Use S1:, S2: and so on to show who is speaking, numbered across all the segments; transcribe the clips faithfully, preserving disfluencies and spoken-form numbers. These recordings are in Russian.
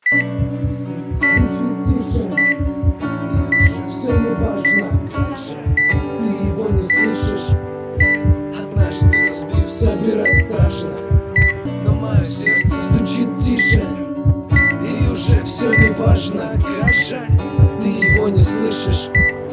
S1: Тише, и уже все не важно, как же ты его не слышишь. Однажды разбив, собирать страшно, но мое сердце стучит тише, и уже все не важно, как жаль ты его не слышишь.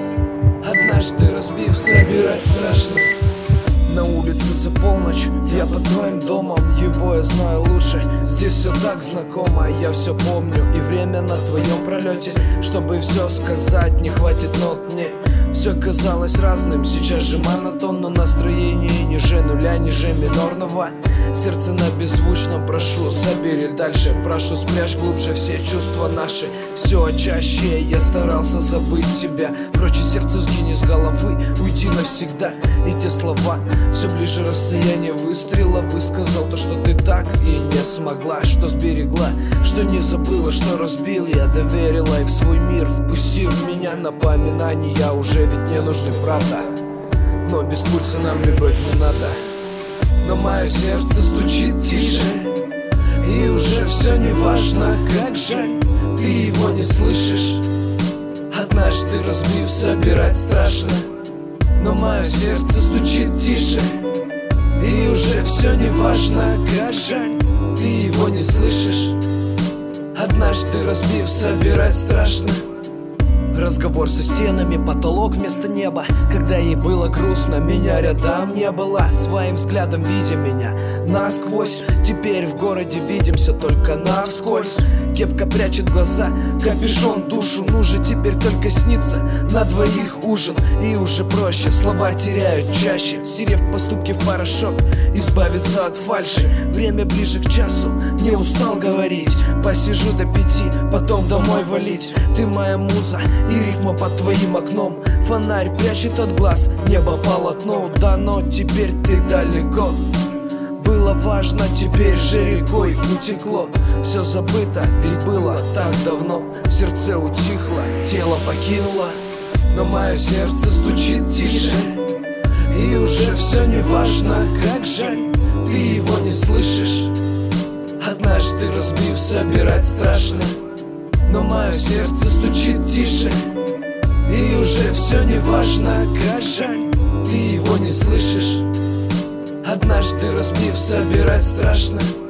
S1: Однажды разбив, собирать страшно. На улице за полночь, я под твоим домом. Его я знаю лучше, здесь все так знакомо. Я все помню, и время на твоем пролете. Чтобы все сказать, не хватит нот мне. Все казалось разным, сейчас же монотон, но настроение ниже нуля, ниже минорного. Сердце на беззвучном, прошу, собери дальше. Прошу, спрячь глубже все чувства наши. Все чаще я старался забыть тебя. Прочь сердце сгини с головы, уйди навсегда. И те слова, все ближе расстояние выстрела. Высказал то, что ты так и не смогла. Что сберегла, что не забыла, что разбил. Я доверила и в свой мир впустив меня. Напоминаний я уже ведь не нужны, правда. Но без пульса нам любовь не надо. Но мое сердце стучит тише, и уже все не важно, как жаль ты его не слышишь. Однажды разбив, собирать страшно, но мое сердце стучит тише, и уже все не важно, как жаль ты его не слышишь. Однажды разбив, собирать страшно. Разговор со стенами, потолок вместо неба. Когда ей было грустно, меня рядом не было. Своим взглядом видя меня насквозь. Теперь в городе видимся только навскользь. Кепка прячет глаза, капюшон душу. Ну же теперь только снится на двоих ужин. И уже проще, слова теряют чаще. Стерев поступки в порошок, избавиться от фальши. Время ближе к часу, не устал говорить. Посижу до пяти, потом домой валить. Ты моя муза, и рифма под твоим окном. Фонарь прячет от глаз, небо полотно. Да, но теперь ты далеко. Было важно, теперь же рекой утекло. Все забыто, ведь было так давно. Сердце утихло, тело покинуло, но мое сердце стучит тише, и уже все не важно, как жаль ты его не слышишь. Однажды разбив, собирать страшно, но мое сердце стучит тише, и уже все не важно, как жаль ты его не слышишь. Однажды разбив, собирать страшно.